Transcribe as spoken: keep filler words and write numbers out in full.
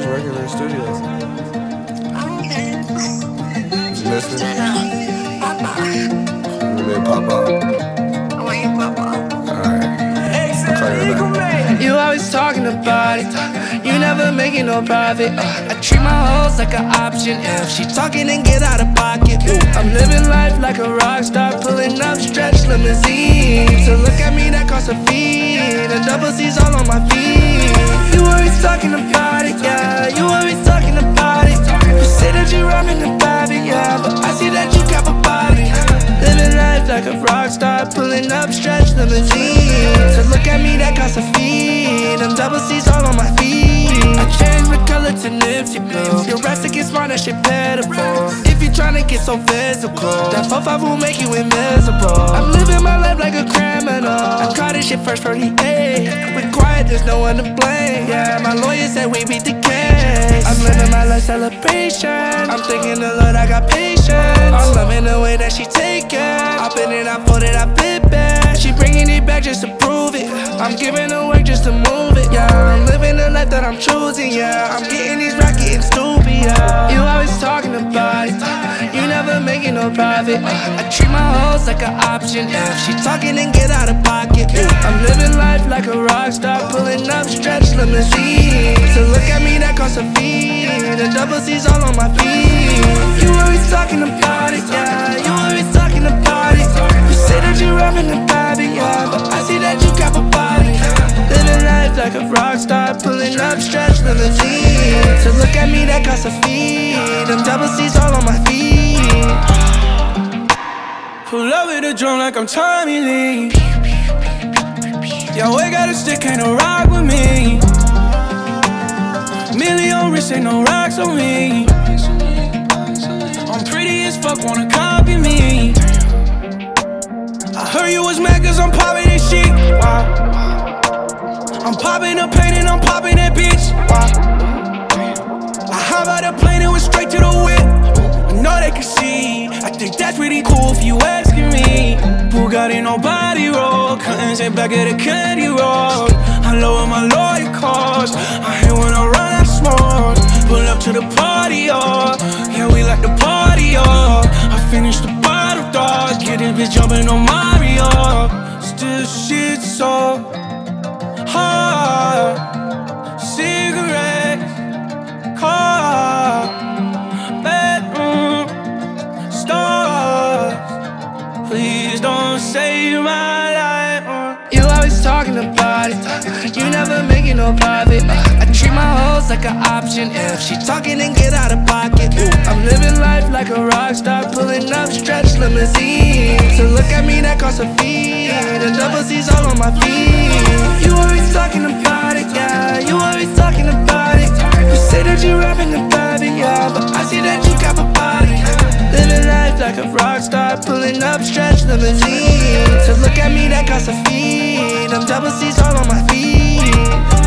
working in the studios. Okay. You miss me? Pop out. You may pop out. When you pop out. Alright. I'll call you back. You always talking about it, you never making no profit. uh, I treat my hoes like an option. If she talking, then get out of pocket. Ooh, I'm living life like a rock star, pulling up stretch limousines. So look at me, that costs a fee, and double C's all on my feet. You always talking about it, yeah, you always talking about it. You say that you rapping about it, yeah, but I see that you cap a body. Living life like a rock star, pulling up stretch limousines. So look at me, that costs a fee, them double C's all on my feet. I changed my color to Nipsey blue. Your rest against mine, that shit pitiful. If you tryna get so physical, that four five will make you invisible. I'm living my life like a criminal. I caught this shit first forty-eight. We're quiet, there's no one to blame. Yeah, my lawyer said we beat the case. I'm living my life celebration. I'm thinking the Lord, I got patience. I'm loving the way that she take it. I been it, I fold it, I flip it. She bringing it back just to prove it. I'm giving her work just to move it. Yeah, I'm living the life that I'm choosing. Yeah, I'm getting these racks, getting stupid. Yeah, you always talking about it, you never making no profit. I treat my hoes like an option. If she talking, then get out of pocket. I'm living life like a rock star, pulling up stretch limousines. So look at me, that costs a fee, the double C's all on my feet. You always talking about it, yeah, you always talking about it. You say that you rapping about it, yeah, but I see that you cap a body. Living life like a rock star, pulling up stretch limousines. So look at me, that costs a fee, them double C's all on my feet. Pull up with a drum like I'm Tommy Lee. Yo, we got a stick, ain't no rock with me. Million wrist, ain't no rocks on me. I'm pretty as fuck, wanna copy me. I heard you was mad cause I'm popping this shit. Wow. I'm popping the pain and I'm popping that bitch. Wow. I hop out the plane and went straight to the whip. I know they can see. I think that's pretty cool if you asking me. Bugatti, nobody roll. Curtains ain't back of the candy roll. I lower my lawyer costs. I hate when I run out smoke. Pull up to the party, oh. Yeah, we like the party, oh. I finished the bottle, dog. Get this bitch jumping on Mario. Still shit so hard. Cigarettes, car, bedroom, stars. Please don't save my life. You always talking about it, you never making no profit. I treat my hoes like an option. If she talking, then get out of pocket. Ooh, I'm living life like a rock star, pulling up stretch limousines. So look at me, that costs a fee, the double C's all on my feet. You always talking about it, yeah, you always talking about it. You say that you rapping about it, yeah, but I see that you got a body. Living life like a rock star, pulling up stretch limousines. So look at me, that costs a fee, them double C's all on my feet.